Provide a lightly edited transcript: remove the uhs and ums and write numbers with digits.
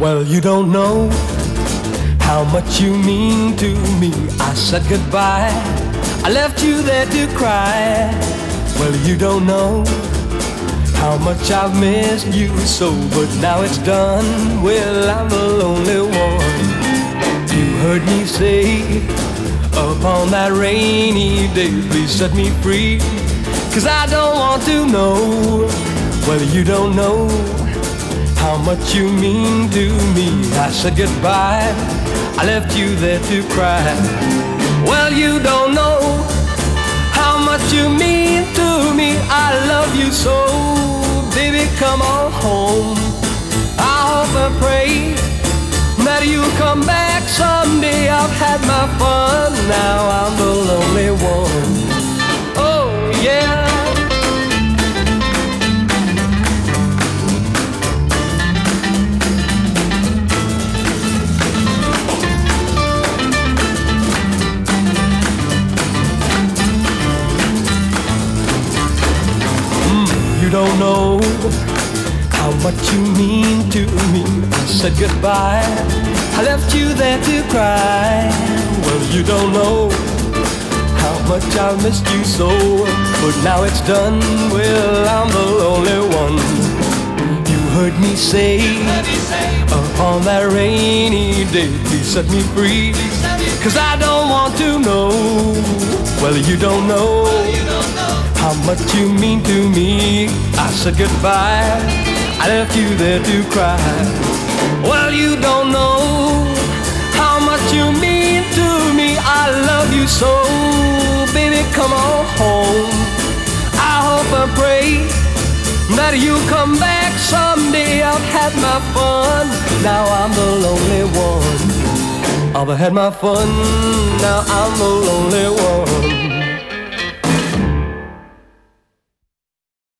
Well, you don't know how much you mean to me. I said goodbye, I left you there to cry. Well, you don't know how much I've missed you so, but now it's done. Well, I'm the lonely one. You heard me say upon that rainy day, please set me free, 'cause I don't want to know. Well, you don't know how much you mean to me. I said goodbye, I left you there to cry. Well, you don't know how much you mean to me. I love you so, baby, come on home. I hope and pray that you'll come back someday. I've had my fun, now I'm the lonely one. Oh, yeah. You don't know how much you mean to me. I said goodbye, I left you there to cry. Well, you don't know how much I missed you so, but now it's done. Well, I'm the lonely one. You heard me say upon that rainy day, please set me free, 'cause I don't want to know. Well, you don't know how much you mean to me. I said goodbye, I left you there to cry. Well, you don't know how much you mean to me. I love you so, baby, come on home. I hope and pray that you'll come back someday. I've had my fun, now I'm the lonely one. I've had my fun, now I'm the lonely one.